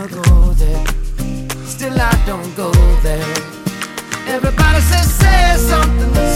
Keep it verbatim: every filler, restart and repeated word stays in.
wanna go there, still I don't go there. Everybody says, say something.